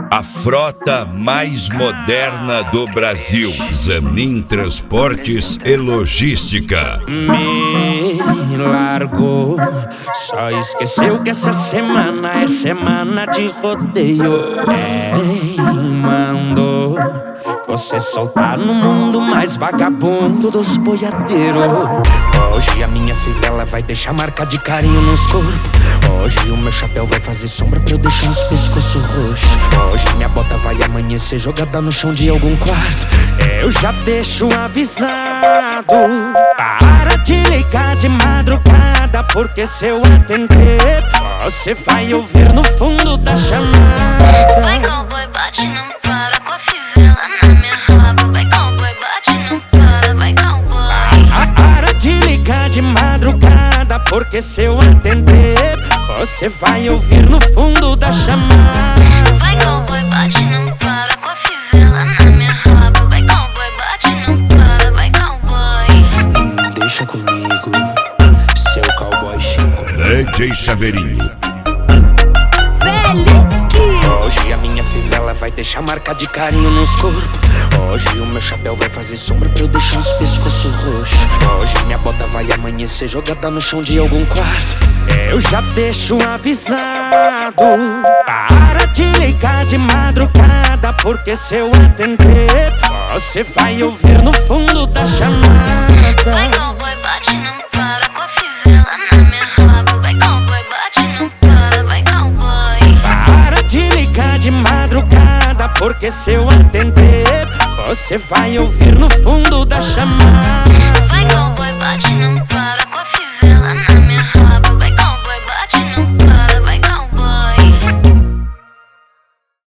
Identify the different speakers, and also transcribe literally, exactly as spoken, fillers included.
Speaker 1: A frota mais moderna do Brasil. Zamin Transportes e Logística.
Speaker 2: Me largou, só esqueceu que essa semana é semana de rodeio. Quem mandou você soltar no mundo mais vagabundo dos boiadeiros? Hoje a minha fivela vai deixar marca de carinho nos corpos. Hoje o meu chapéu vai fazer sombra pra eu deixar os pescoços roxos. Hoje minha bota vai amanhecer jogada no chão de algum quarto. Eu já deixo avisado, para de ligar de madrugada, porque se eu atender, você vai ouvir no fundo da chamada.
Speaker 3: Vai cowboy, bate, não para com a fivela na minha raba. Vai cowboy, bate, não para, vai cowboy.
Speaker 2: Para de ligar de madrugada, porque se eu atender, você vai ouvir no fundo da chamada.
Speaker 3: Vai cowboy, bate, não para com a fivela na minha raba. Vai cowboy, bate, não para, vai cowboy.
Speaker 2: Deixa comigo, seu cowboy Chico.
Speaker 1: D J Chaveirinho.
Speaker 2: Hoje a minha fivela vai deixar marca de carinho nos corpos. Hoje o meu chapéu vai fazer sombra pra eu deixar os pescoços roxos. Hoje minha bota vai amanhecer jogada no chão de algum quarto. Eu já deixo avisado, para de ligar de madrugada, porque se eu atender, você vai ouvir no fundo da chamada.
Speaker 3: Vai cowboy, bate, não para com a fivela na minha raba. Vai cowboy, bate, não para, vai cowboy.
Speaker 2: Para de ligar de madrugada, porque se eu atender, você vai ouvir no fundo da chamada.
Speaker 3: Vai cowboy, bate, não para